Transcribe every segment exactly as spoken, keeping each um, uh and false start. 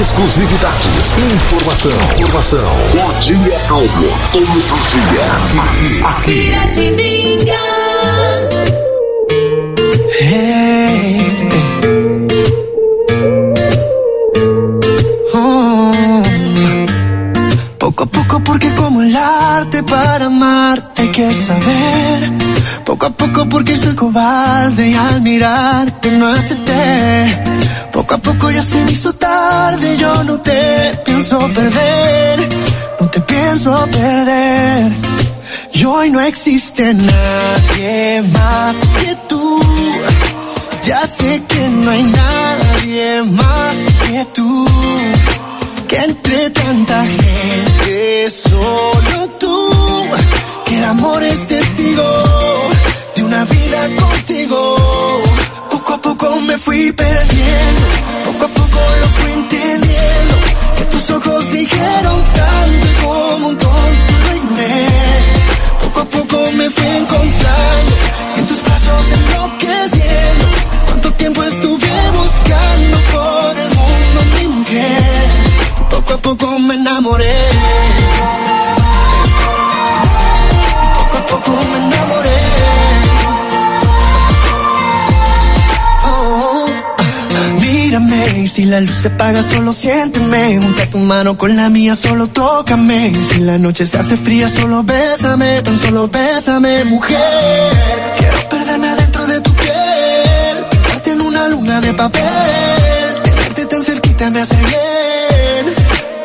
Exclusividades, informação, informação. Bom dia, Algo. Todo dia. Aqui, aqui. Piratininga. Hey. Oh. Poco a poco, porque como el arte para amarte hay que saber. Poco a poco, porque soy cobarde y al mirarte no acepté. Poco a poco ya se me hizo tarde, yo no te pienso perder, no te pienso perder. Y hoy no existe nadie más que tú, ya sé que no hay nadie más que tú, que entre tanta gente solo tú, que el amor es testigo de una vida contigo. Poco a poco me fui perdiendo, poco a poco lo fui entendiendo, que tus ojos dijeron tanto y como un tonto lo ignoré. Poco a poco me fui encontrando, en tus brazos enloqueciendo. Cuánto tiempo estuve buscando por el mundo mi mujer. Poco a poco me enamoré, poco a poco me enamoré. Mírame, y si la luz se apaga solo siénteme, junta tu mano con la mía, solo tócame. Y si la noche se hace fría solo bésame, tan solo bésame, mujer. Quiero perderme adentro de tu piel, pintarte en una luna de papel, tenerte tan cerquita me hace bien,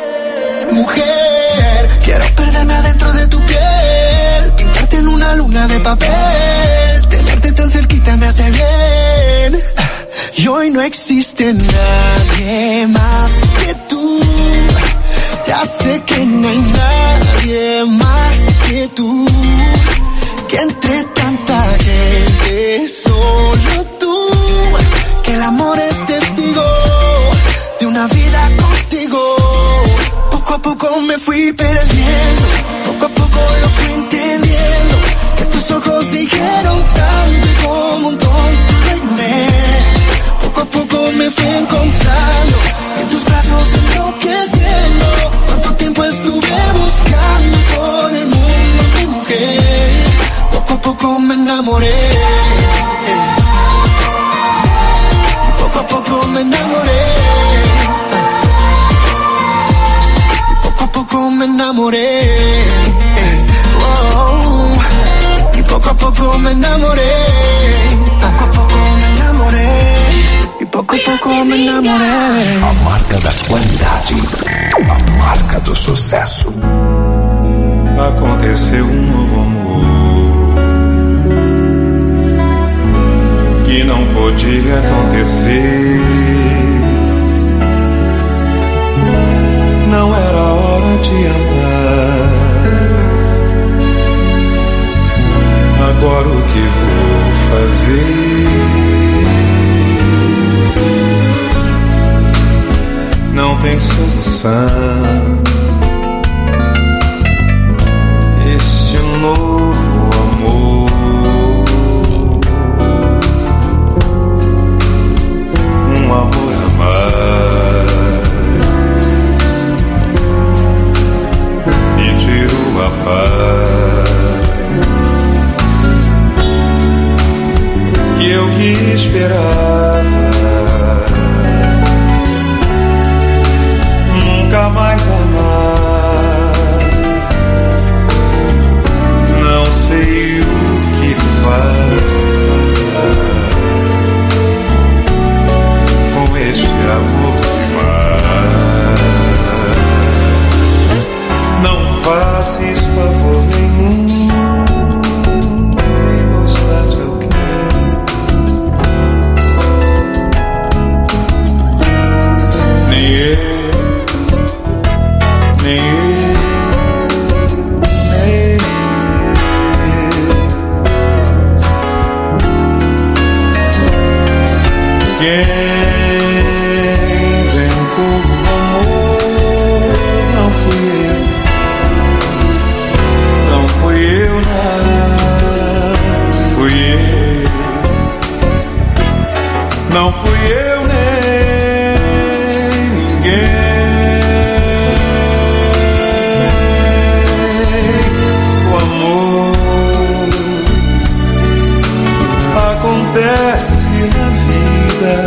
mujer. Quiero perderme adentro de tu piel, pintarte en una luna de papel, tenerte tan cerquita me hace bien. Y hoy no existe nadie más que tú, ya sé que no hay nadie más que tú, que entre tanta gente solo tú, que el amor es testigo de una vida contigo. Poco a poco me fui perdiendo, poco a poco lo fui entendiendo, que tus ojos dijeron tanto y como un tonto lo ignoré. Poco a poco me fui encontrando, en tus brazos enloqueciendo. Cuánto tiempo estuve buscando por el mundo mi mujer. Poco a poco me enamoré, poco a poco me enamoré, poco a poco me enamoré, oh, y poco a poco me enamoré, poco a poco me enamoré. Pouco a pouco eu me enamorei. A marca da qualidade, a marca do sucesso. Aconteceu um novo amor que não podia acontecer. Não era hora de amar. Agora o que vou fazer? Não tem solução. Este novo amor, um amor a mais, me tirou a paz. E eu que esperava nunca mais amar, não sei o que faça com este amor demais. Não fazes favor nenhum em gostar de alguém, nem eu, nem eu, nem eu. Quem vem por amor não fui eu, não fui eu, não fui eu, não fui eu nem ninguém. querida,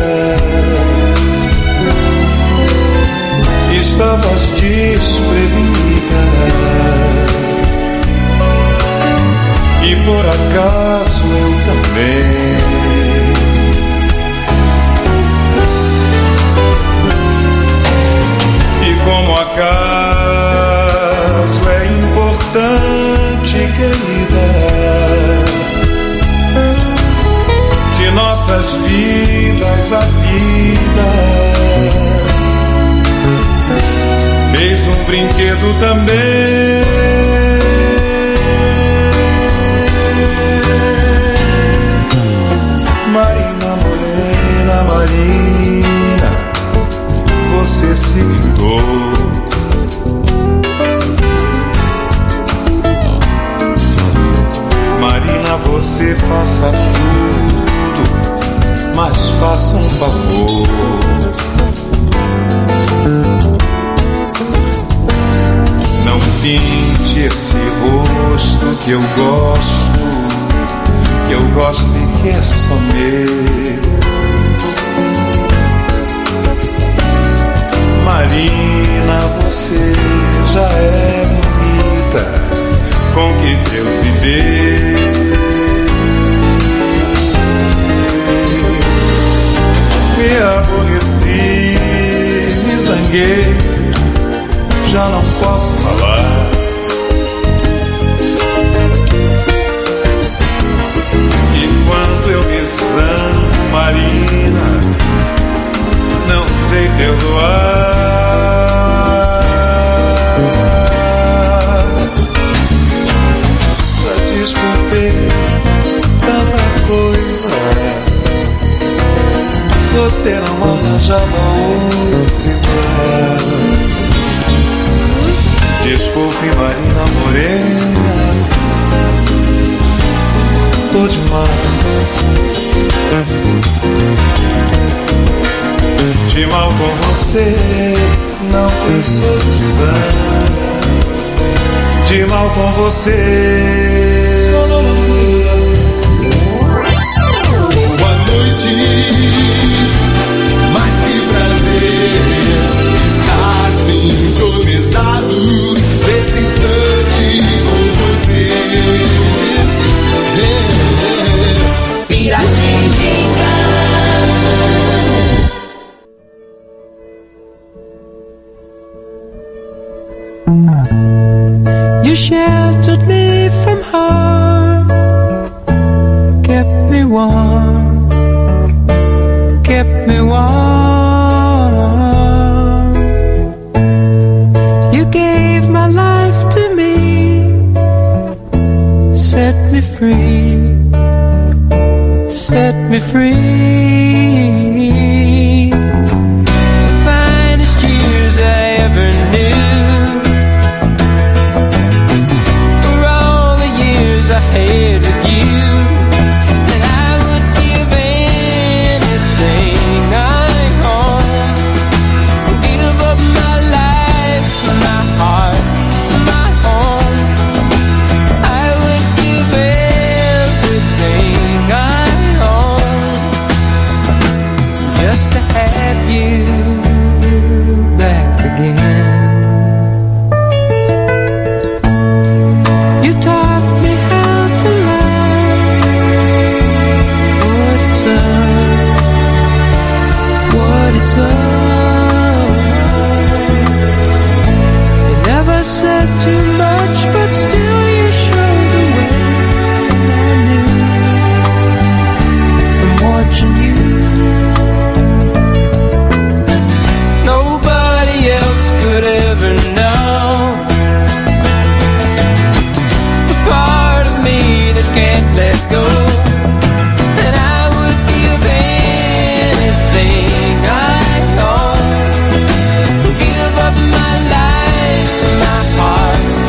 estavas desprevenida e por acaso eu também. E como acaso é importante, querida, de nossas vidas a vida fez um brinquedo também. Marina, morena, Marina, você se pintou. Marina, você faça tudo, mas faça um favor. Não pinte esse rosto que eu gosto, que eu gosto e que é só meu. Marina, você já é bonita, com que Deus me deu. Me aborreci, me zanguei, já não posso falar. E quando eu me zango, Marina, não sei perdoar. Já desculpei tanta coisa, você não arranjava outro igual. Desculpe, Marina morena, tô de mal. De mal com você não tem solução. De mal com você. Boa noite, mas que prazer estar sintonizado nesse instante com você. Piratinha. You sheltered me from harm, kept me warm, kept me warm. You gave my life to me, set me free, set me free. The finest years I ever knew, I had with you, and I would give anything I own, give up my life, my heart, my home. I would give everything I own just to have you back again. You taught me what it's all. You never said too much, but still you showed the way. And I knew from watching you, nobody else could ever know the part of me that can't let go. Give up my life, my heart,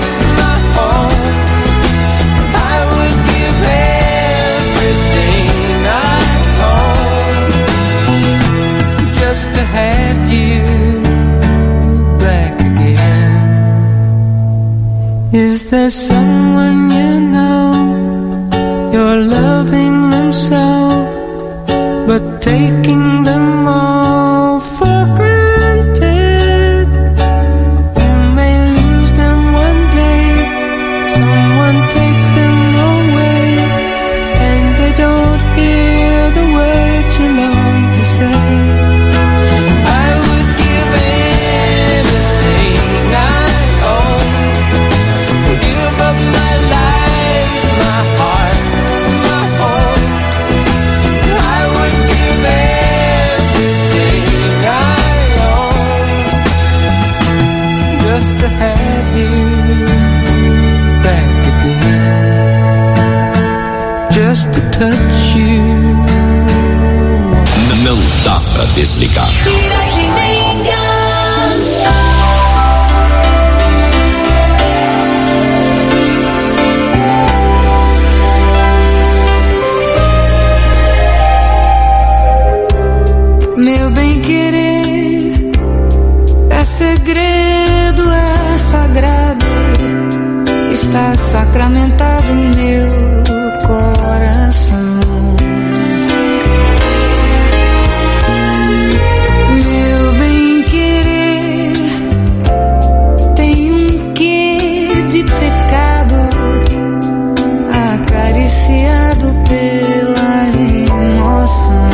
but taking them all for granted. You may lose them one day, someone takes them away, and they don't hear the words you long to say. To have you back again, just to touch you. Não dá pra desligar. Meu bem-querer é segredo, é sagrado, está sacramentado em meu coração. Meu bem-querer tem um quê de pecado, acariciado pela emoção.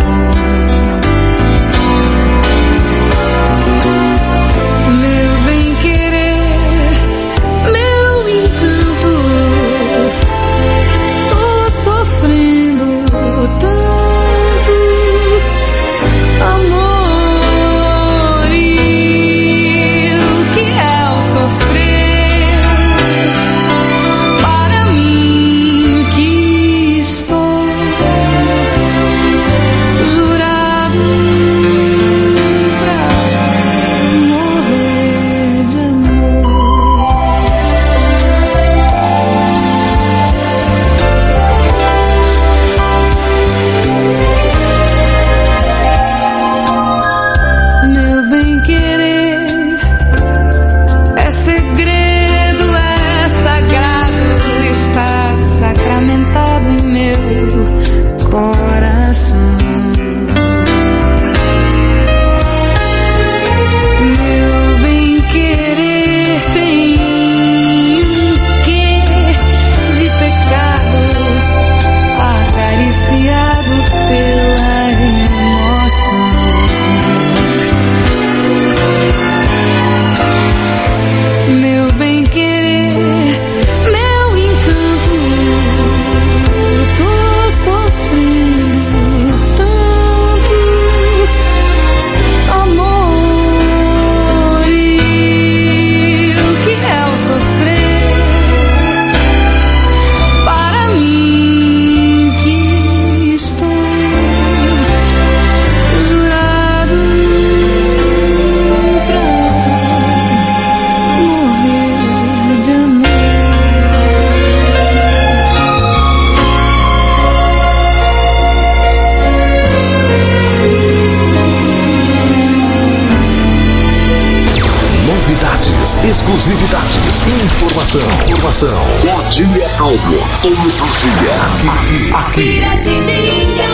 Exclusividades, informação, informação. O Dia Áudio, todo dia, aqui, aqui. Piratininga.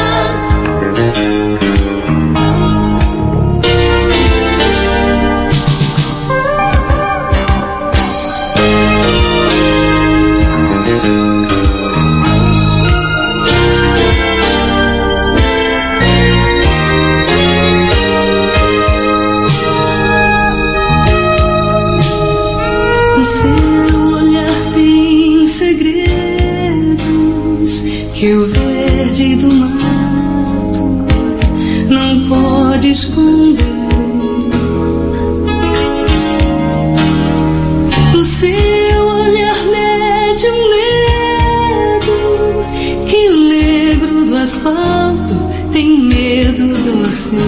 Que o verde do mato não pode esconder. O seu olhar mede um medo que o negro do asfalto tem medo de você.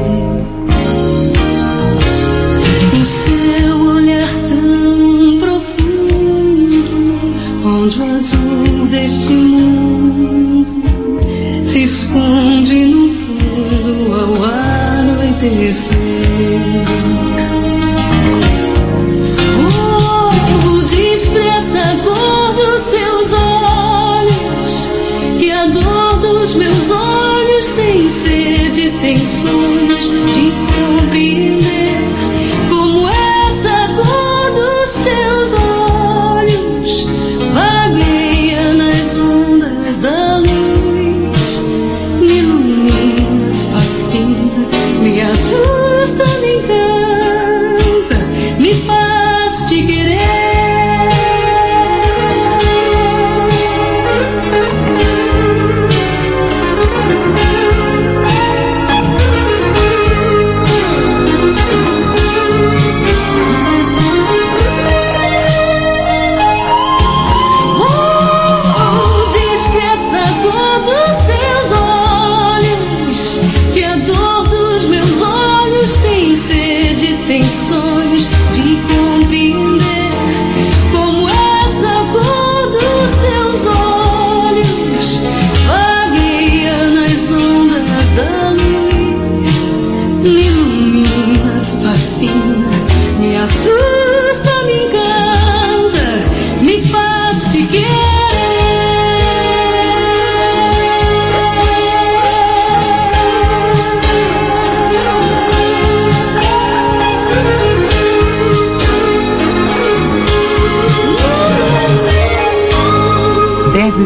O seu olhar tão profundo, onde o azul deste mundo se esconde no fundo ao anoitecer. Oh, despreza a cor dos seus olhos, que a dor dos meus olhos tem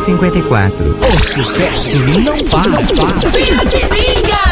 cinquenta e quatro. O sucesso não para, para. Piratininga!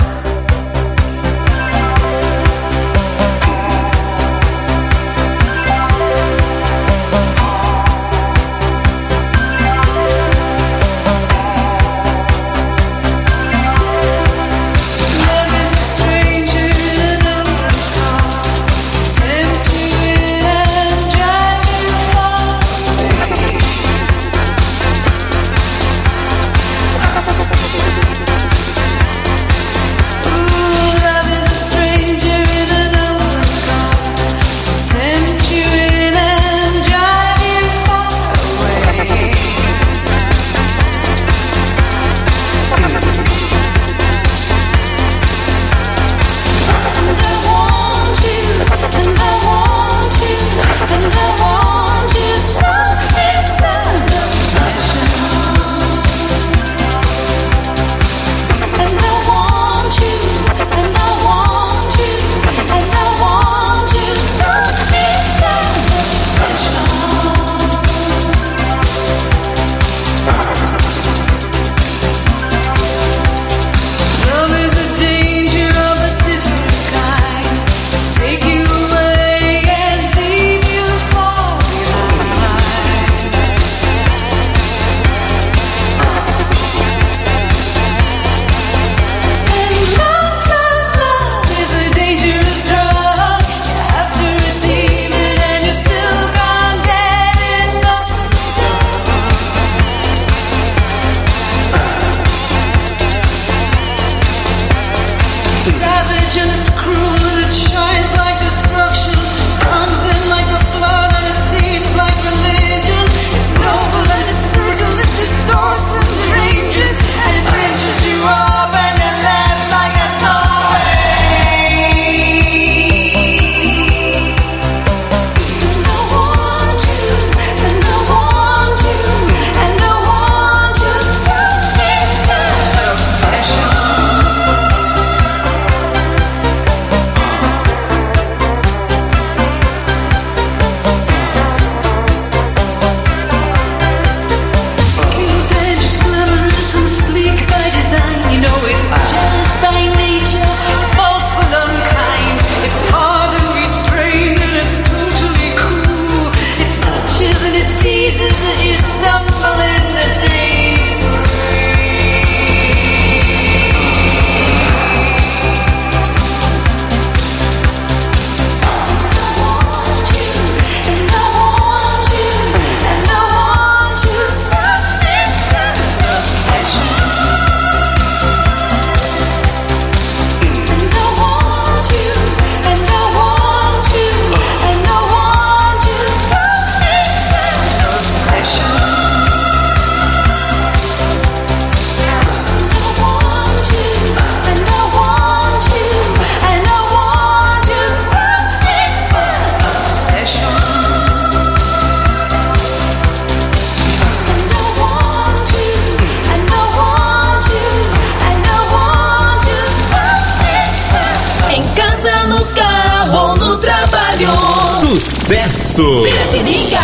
Sucesso! Piratininga!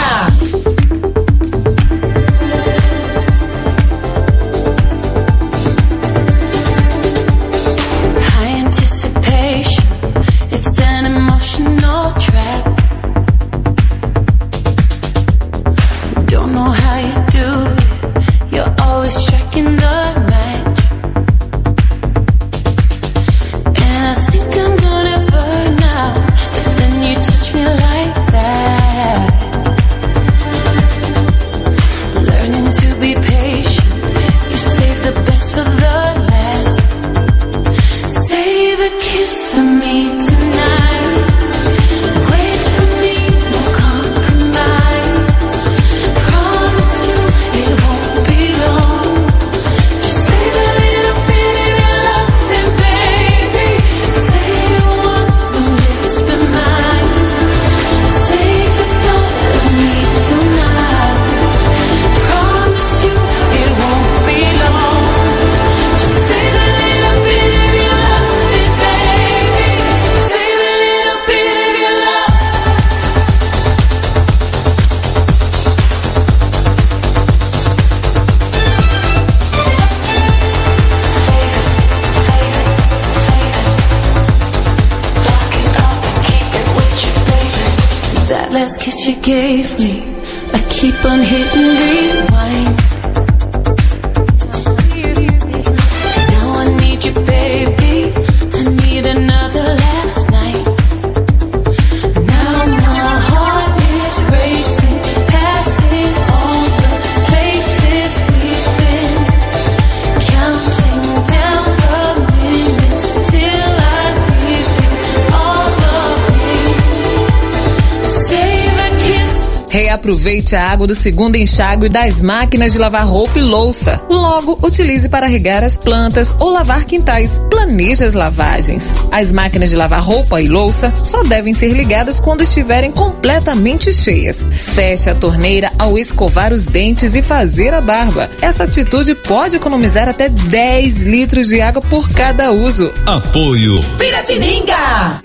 Like that. last kiss you gave me. I keep on hitting rewind. Now I need you, baby. I need another last night. Now my heart is racing, passing all the places we've been, counting down the minutes till I give you all of me. Save a kiss. Reaproveite a água do segundo enxágue das máquinas de lavar roupa e louça. Logo, utilize para regar as plantas ou lavar quintais. Planeje as lavagens. As máquinas de lavar roupa e louça só devem ser ligadas quando estiverem completamente cheias. Feche a torneira ao escovar os dentes e fazer a barba. Essa atitude pode economizar até dez litros de água por cada uso. Apoio Piratininga!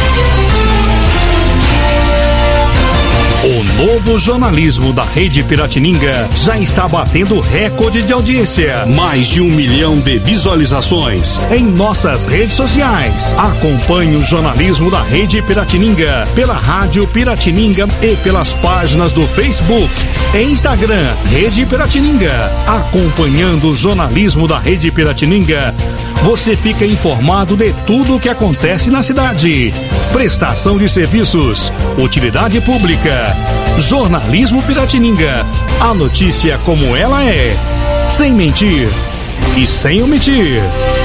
O novo jornalismo da Rede Piratininga já está batendo recorde de audiência. Mais de um milhão de visualizações em nossas redes sociais. Acompanhe o jornalismo da Rede Piratininga pela Rádio Piratininga e pelas páginas do Facebook e Instagram Rede Piratininga. Acompanhando o jornalismo da Rede Piratininga, você fica informado de tudo o que acontece na cidade. Prestação de serviços, utilidade pública, jornalismo Piratininga. A notícia como ela é, sem mentir e sem omitir.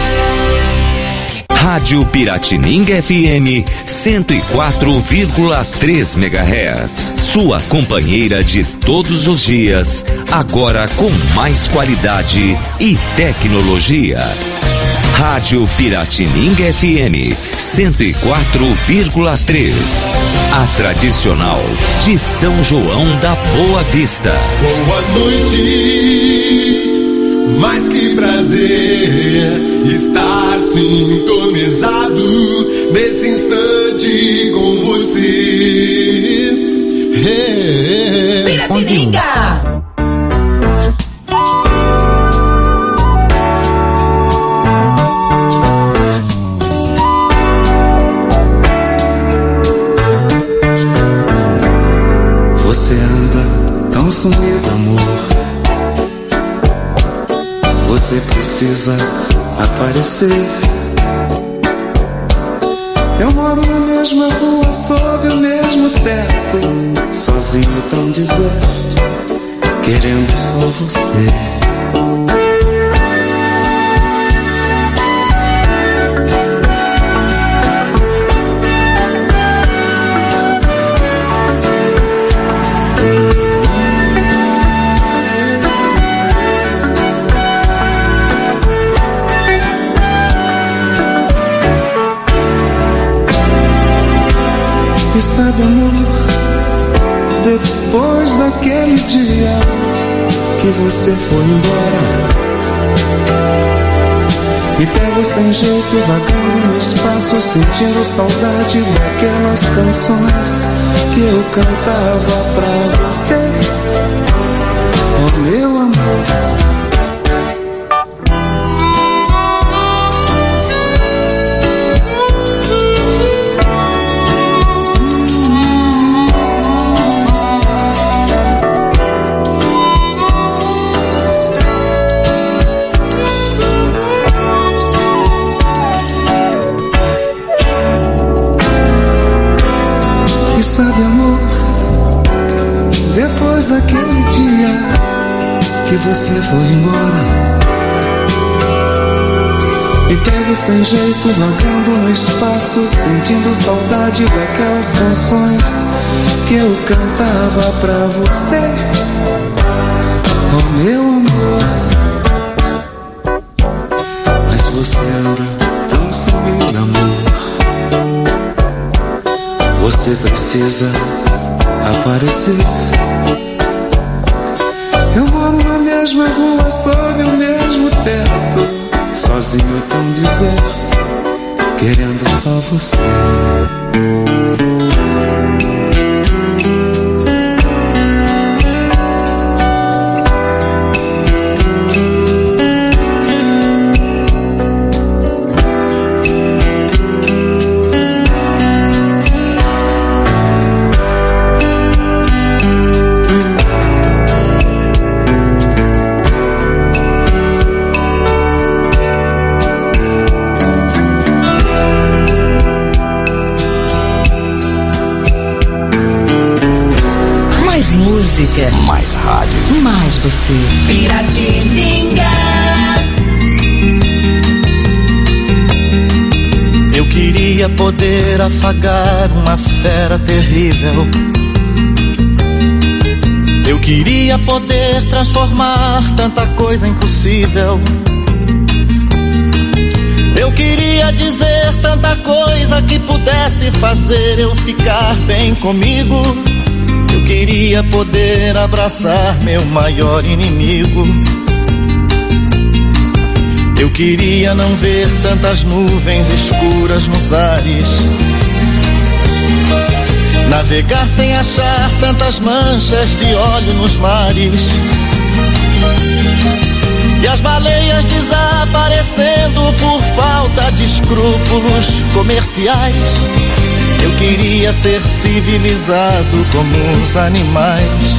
Rádio Piratininga F M cento e quatro vírgula três megahertz. Sua companheira de todos os dias, agora com mais qualidade e tecnologia. Rádio Piratininga F M cento e quatro vírgula três. A tradicional de São João da Boa Vista. Boa noite, mais que prazer estar sintonizado nesse instante com você. Piratininga! Você anda tão sumido, amor. Você precisa aparecer. Eu moro na mesma rua, sob o mesmo teto, sozinho tão deserto, querendo só você. E sabe, amor, depois daquele dia que você foi embora, me pego sem jeito, vagando no espaço, sentindo saudade daquelas canções que eu cantava pra você. Oh, meu amor, sabe, amor, depois daquele dia que você foi embora, me pego sem jeito, vagando no espaço, sentindo saudade daquelas canções que eu cantava pra você. Oh, meu amor, mas você anda tão sumido, amor. Você precisa aparecer. Eu moro na mesma rua, sob o mesmo teto, sozinho tão deserto, querendo só você. música. Mais rádio. Mais você. Piratininga. Eu queria poder afagar uma fera terrível. Eu queria poder transformar tanta coisa impossível. Eu queria dizer tanta coisa que pudesse fazer eu ficar bem comigo. Eu queria poder abraçar meu maior inimigo. Eu queria não ver tantas nuvens escuras nos ares, navegar sem achar tantas manchas de óleo nos mares, e as baleias desaparecendo por falta de escrúpulos comerciais. Eu queria ser civilizado como os animais.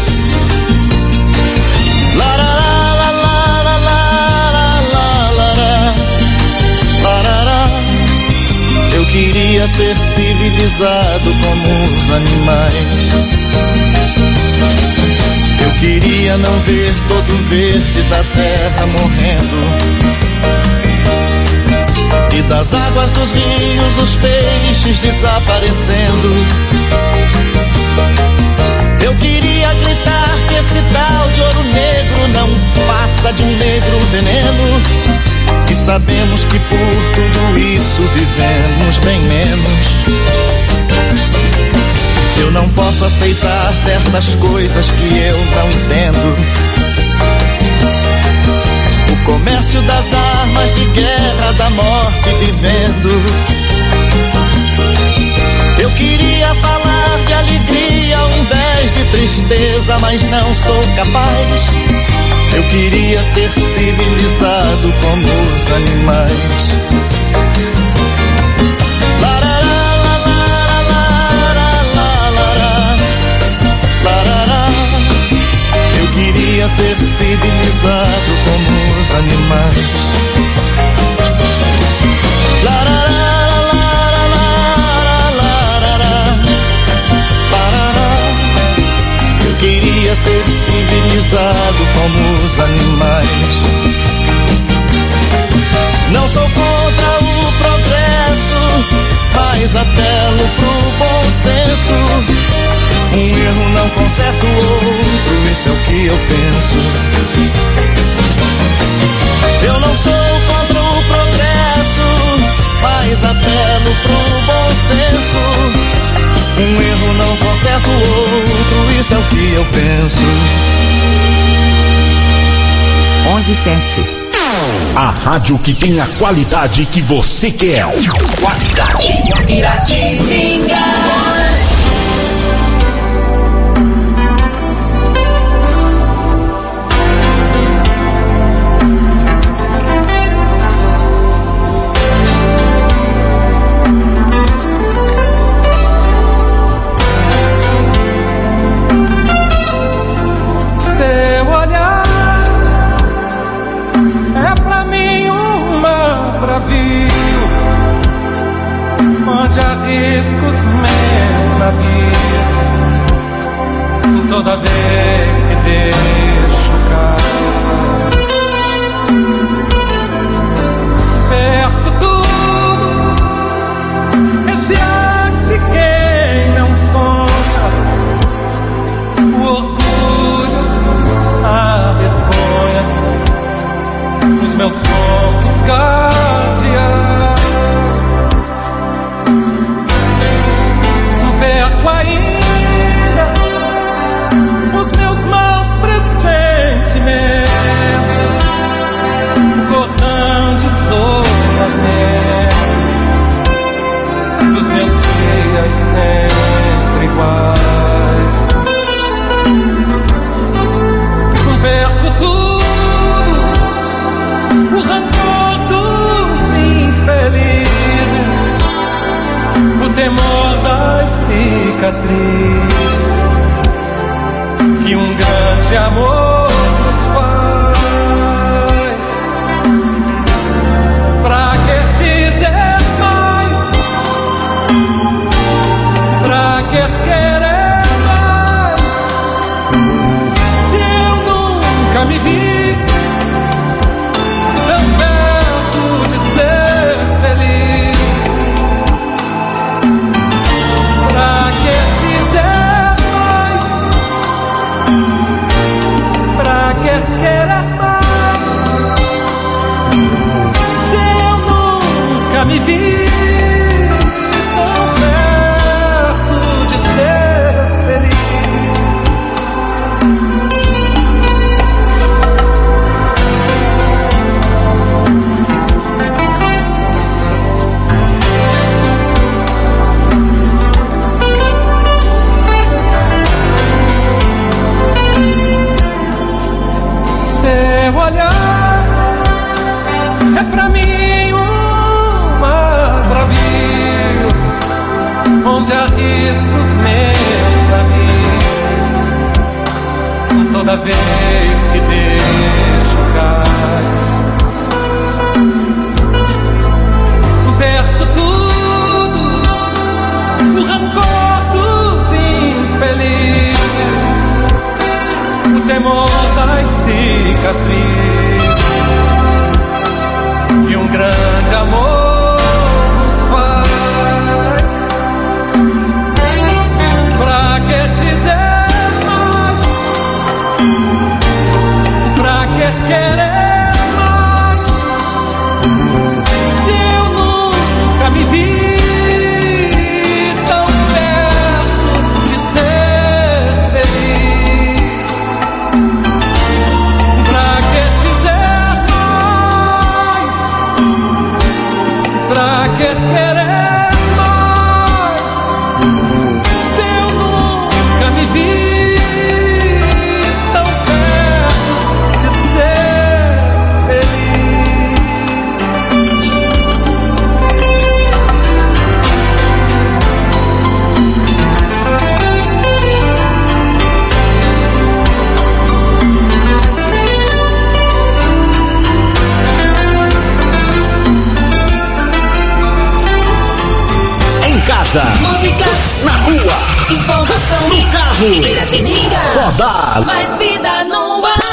Eu queria ser civilizado como os animais. Eu queria não ver todo o verde da terra morrendo, e das águas dos rios os peixes desaparecendo. Eu queria gritar que esse tal de ouro negro não passa de um negro veneno, e sabemos que por tudo isso vivemos bem menos. Eu não posso aceitar certas coisas que eu não entendo. O comércio das armas de guerra, da morte vivendo. Eu queria falar de alegria ao invés de tristeza, mas não sou capaz. Eu queria ser civilizado como os animais. Eu queria ser civilizado como os animais. Eu queria ser civilizado como os animais. Não sou contra o progresso, mas apelo pro bom senso. Um erro não conserta o outro, isso é o que eu penso. Eu não sou contra o progresso, mas apelo pro bom senso. Um erro não conserta o outro, isso é o que eu penso. onze e sete. A rádio que tem a qualidade que você quer. Qualidade. Piratininga. Onde arrisco os meus navios, toda vez que deixo cais, perco tudo, esse ar de quem não sonha, o orgulho, a vergonha, os meus pontos guardiães. Perco ainda os meus maus pressentimentos, o cordão de isolamento dos meus dias sempre iguais. Perco tudo, o rancor dos infelizes, o temor das cicatrizes que um grande amor nos faz. Pra que dizer mais? Pra que querer mais? me vi tão perto de ser feliz. Seu olhar é pra mim um agravio, onde arrisco os meus caminhos toda vez que deixo cais. Verso tudo o rancor dos infelizes, o temor das cicatrizes que um grande amor nos faz. Pra que dizer mais? Pra que querer mais? Se eu nunca me vi tão perto de ser feliz. Pra que dizer mais? Pra que querer mais? Se eu nunca me vi tão perto de ser feliz. Em casa, Música, na rua, informação, no carro, Piratininga. só dá. Mais vida no ar.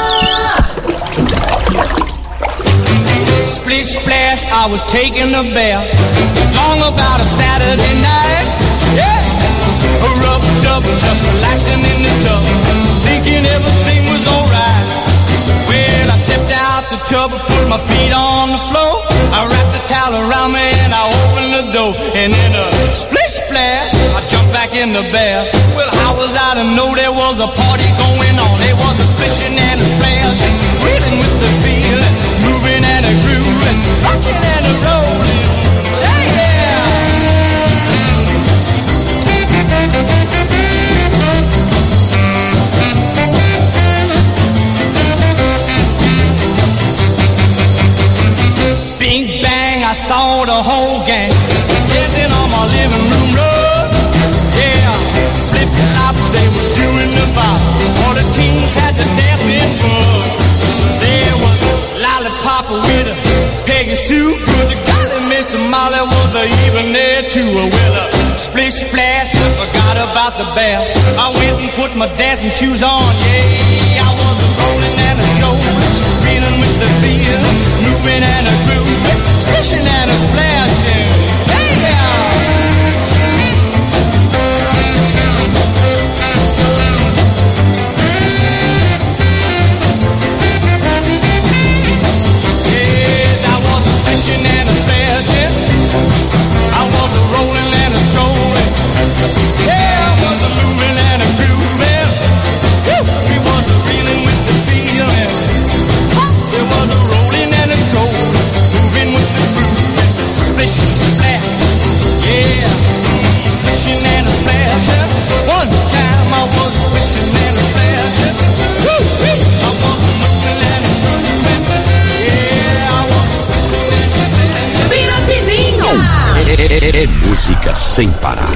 Splish splash, I was taking a bath. Long about a Saturday night. Yeah. A rub dub, just relaxing in the tub, thinking everything was alright. Well, I stepped out the tub, put my feet on the floor. I wrapped the towel around me and I opened the door. And in a splish splash, I jumped back in the bath. Well, how was I to know there was a party going on? There was a splishing and a splash, reeling with the feeling, moving and a grooving, rocking and a rolling. Yeah, yeah. Bing bang, I saw the whole gang dancing on my living room rug. Yeah, flip flop, they was doing the bop. All the teens had the dancing bug. There was Lollipop with a Peggy Sue, good to golly, Miss Molly was a even there too. Well, a splish splash, I forgot about the bath. I went and put my dancing shoes on. Yeah, I was a rolling and a strolling, reeling with the feel, moving and a grooving, splishing and a splashing. Hey, yeah. Yes, I was a splishing and a splashing. I was a rolling and a strolling. Yeah, I was a moving and a grooving. Woo! We was a reeling with the feeling. There was a rolling and a strolling, moving with the grooving. Splish, splash, yeah. Splishing and a splashing. One time I was splishing and a splashing. Woo! I was a moving and a grooving. Yeah, I was splishing and a splashing. Piratininga. É música sem parar.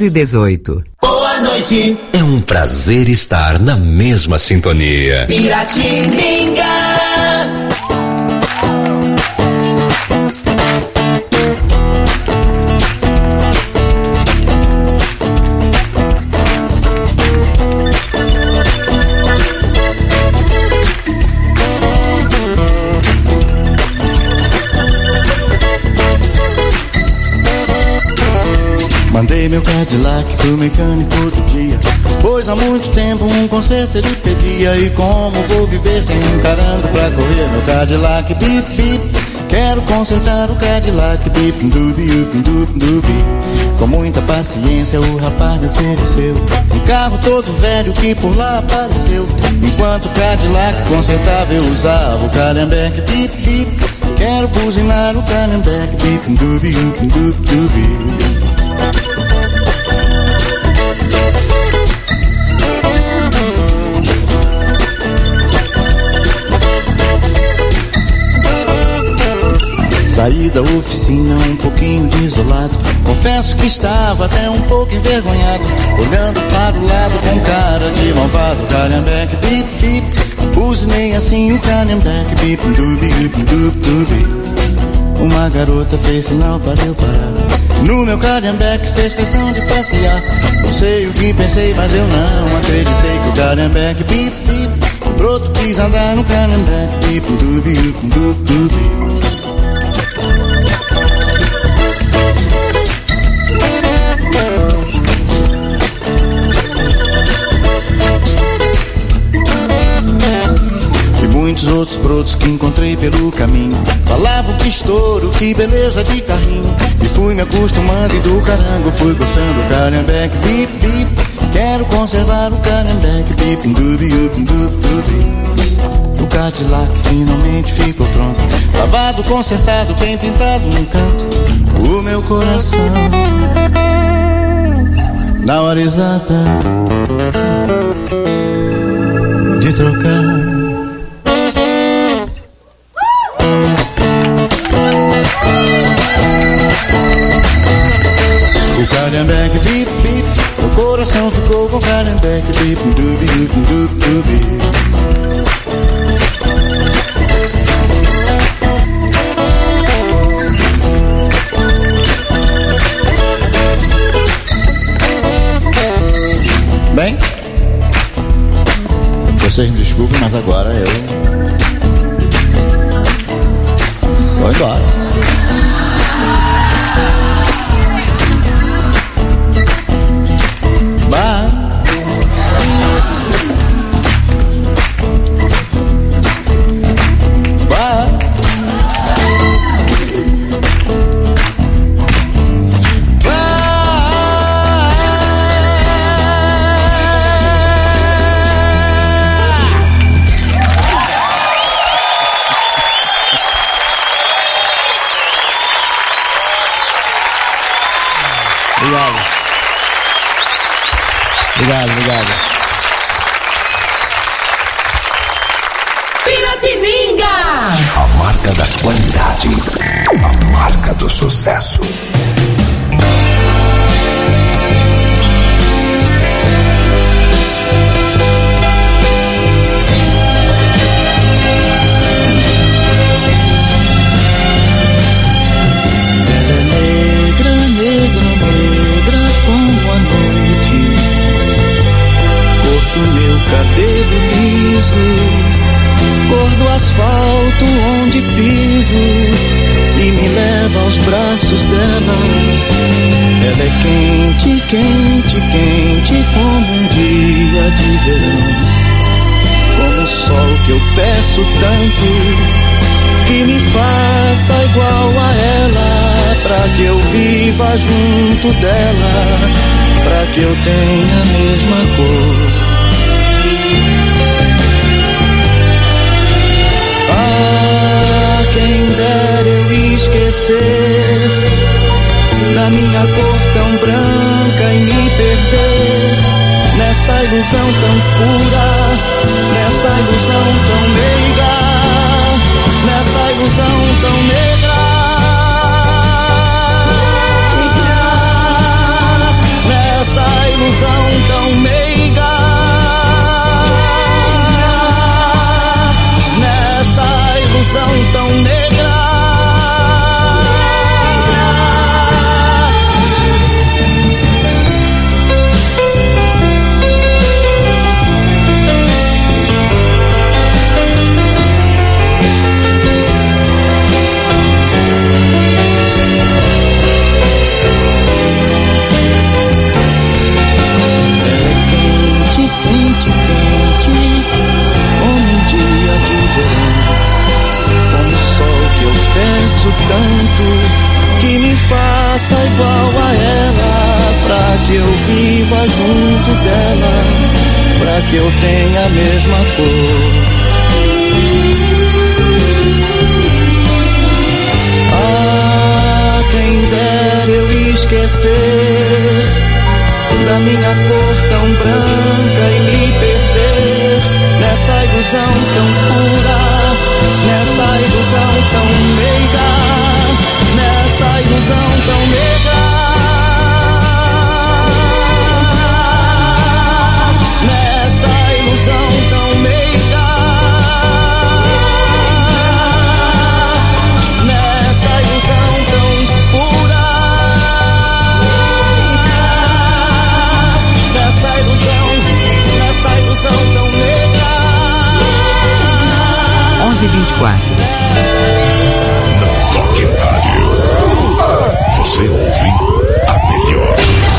quatro e dezoito. Boa noite. É um prazer estar na mesma sintonia. Piratininga. Mandei meu Cadillac pro mecânico outro dia, pois há muito tempo um conserto ele pedia. E como vou viver sem um carango pra correr meu Cadillac, bip, bip. Quero consertar o Cadillac, bip, dubi, dubi, dubi, dubi. Com muita paciência o rapaz me ofereceu um carro todo velho que por lá apareceu. Enquanto o Cadillac consertava eu usava o Calhambeque, bip, bip. Quero buzinar o Calhambeque, bip, dubi, dubi, dubi, dubi. Saí da oficina um pouquinho desolado, confesso que estava até um pouco envergonhado, olhando para o lado com cara de malvado. Calhambeque, bip, bip, buzinei assim o Calhambeque, bip, dubi, dubi, dubi, dubi. Uma garota fez sinal para eu parar, no meu Calhambeque fez questão de passear. Não sei o que pensei, mas eu não acreditei que o Calhambeque, bip, bip, broto quis andar no Calhambeque, bip, dubi, dubi, dubi, dubi. Muitos outros brotos que encontrei pelo caminho falavam que estouro, que beleza de carrinho. E fui me acostumando e do carango fui gostando do Calhambeque, bip, bip. Quero conservar o Calhambeque, bip, dubi, dubi, dubi, dubi. O Cadillac finalmente ficou pronto, lavado, consertado, bem pintado num canto. O meu coração, na hora exata de trocar, o Calhambeque, bip, bip. Meu coração ficou com o Calhambeque, bip, dubi, dubi, dubi, dubi. Bem, vocês me desculpem, mas agora eu vou embora. Obrigado, obrigado. Piratininga! A marca da qualidade, a marca do sucesso. Ela é negra, negra, negra como a noite, cor do meu cabelo liso, cor do asfalto onde piso, e me leva aos braços dela. Ela é quente, quente, quente como um dia de verão, como o sol que eu peço tanto que me faça igual a ela, pra que eu viva junto dela, pra que eu tenha a mesma cor. Ah, quem dera eu esquecer da minha cor tão branca e me perder nessa ilusão tão pura, nessa ilusão tão meiga, nessa ilusão tão negra, que eu viva junto dela, pra que eu tenha a mesma cor. Ah, quem dera eu esquecer da minha cor tão branca e me perder nessa ilusão tão pura, nessa ilusão tão meiga, nessa ilusão tão meiga, nessa ilusão tão meiga, nessa ilusão tão pura, nessa ilusão, nessa ilusão tão meiga. onze e vinte e quatro. Não toque rádio. Você ouve a melhor.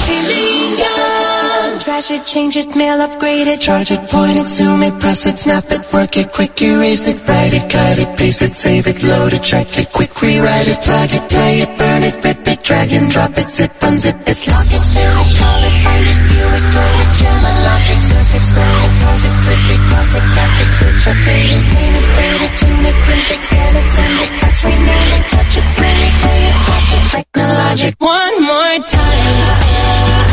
Trash it, change it, mail, upgrade it, charge it, point it, zoom it, press it, snap it, work it, quick erase it, write it, cut it, paste it, save it, load it, check it, quick rewrite it, plug it, play it, burn it, rip it, drag and drop it, zip, unzip it, lock it, fill it, call it, find it, view it, code it, jam, unlock it, surf it, scroll it, pause it, click it, cross it, back it, switch, update it, paint it, rate it, tune it, print it, scan it, send it, fax, rename it, touch it, print it, play it, pop it, technologic, one more time.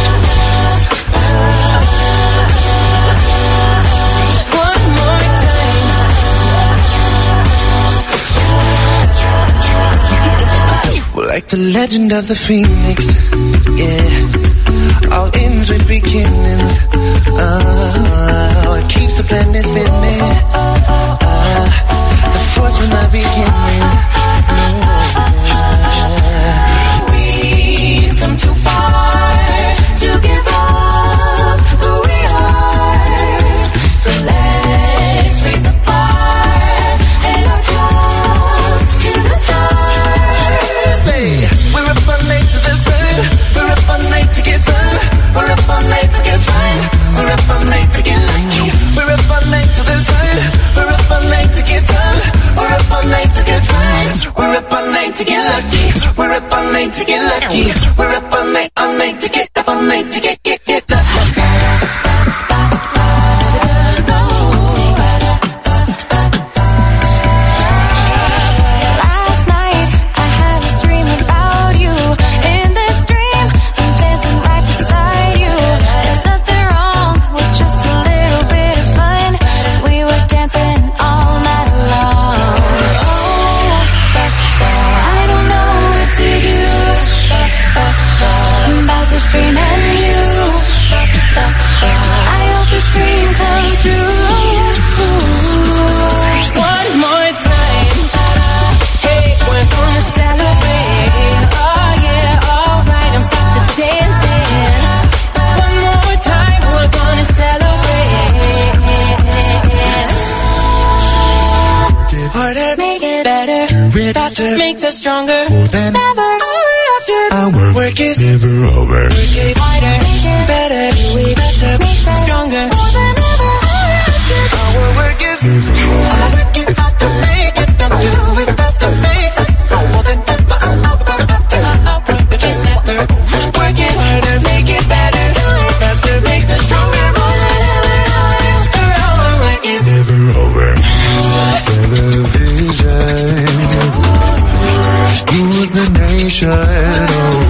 Like the legend of the phoenix, yeah. All ends with beginnings. Oh, it keeps the planet spinning. Uh, the force from the beginning. Uh, We've come too far to give up who we are. So let's raise the bar and our cause to the stars. Say, we're up all night to the sun. We're up all night to get sun. We're up all night to get fun. We're up all night to get lucky. We're up all night to the sun. We're up all night to get sun. We're up all night to get fun. We're up all night to get lucky. We're up all night to get lucky. We're up all night, all night to get up all night to get get get lucky. Makes us stronger. More than ever. Our work is never over. Work it harder, better, do it better, makes us stronger. More than ever. Our work is never over. Work it hard to make it, don't do it faster, makes us more than ever. Our work is never over. Work it harder, make it better, do it faster, makes us stronger. More than ever. Our work is never over. Television rules the nation. Oh,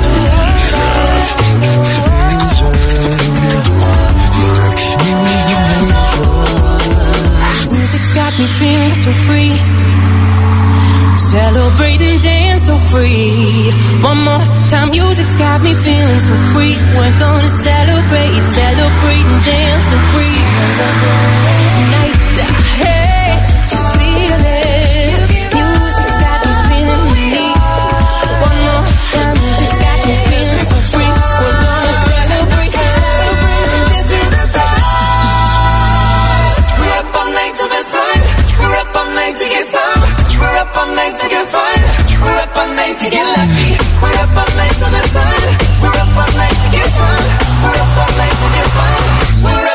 television. Music's got me feeling so free. Celebrate and dance so free. One more time, music's got me feeling so free. We're gonna celebrate, celebrate and dance so free. Tonight, hey, just feel it. Music's got me feeling unique. One more time, music's got me feeling so free. We're gonna celebrate, celebrate and dance to the stars. We're up all night to the sun. We're up all night to get some. We're up all night to get fun. We're up all night to get lucky. We're up all night to the sun. We're up all night to get fun. We're up all night to get fun. We're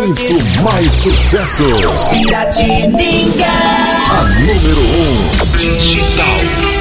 Muito mais sucessos. Piratininga. A número um. Digital.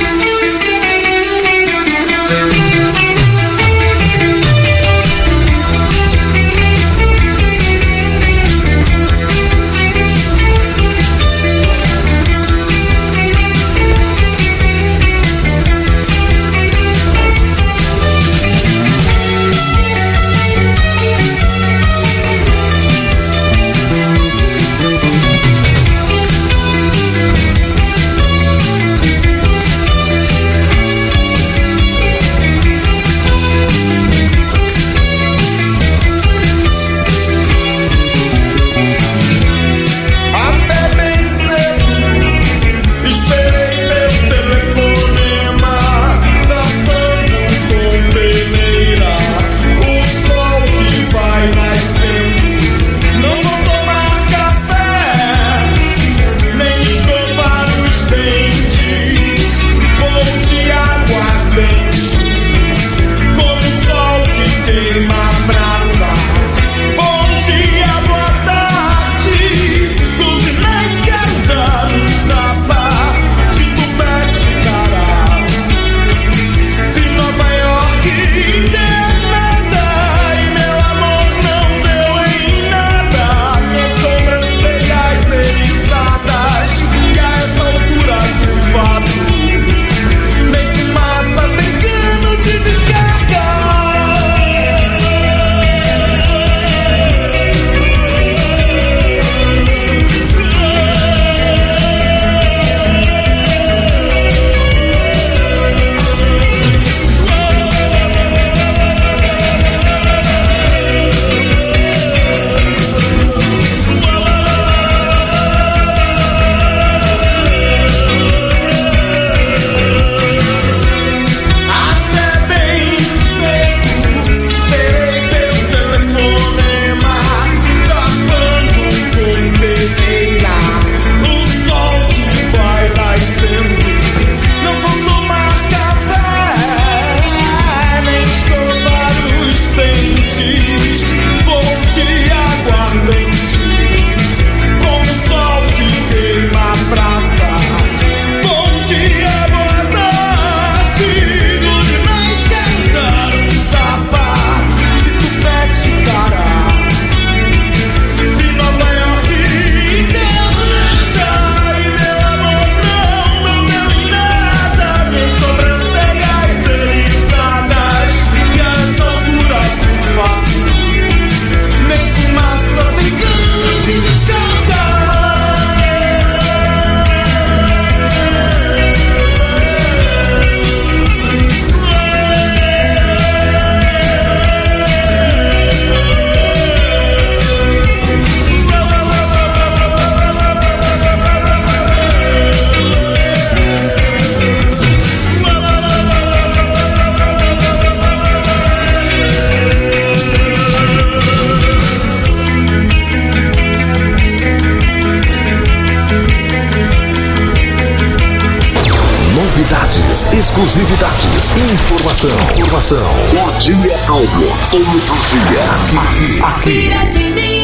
Exclusividades, informação, informação. O Dia Áudio, todo dia, aqui, aqui.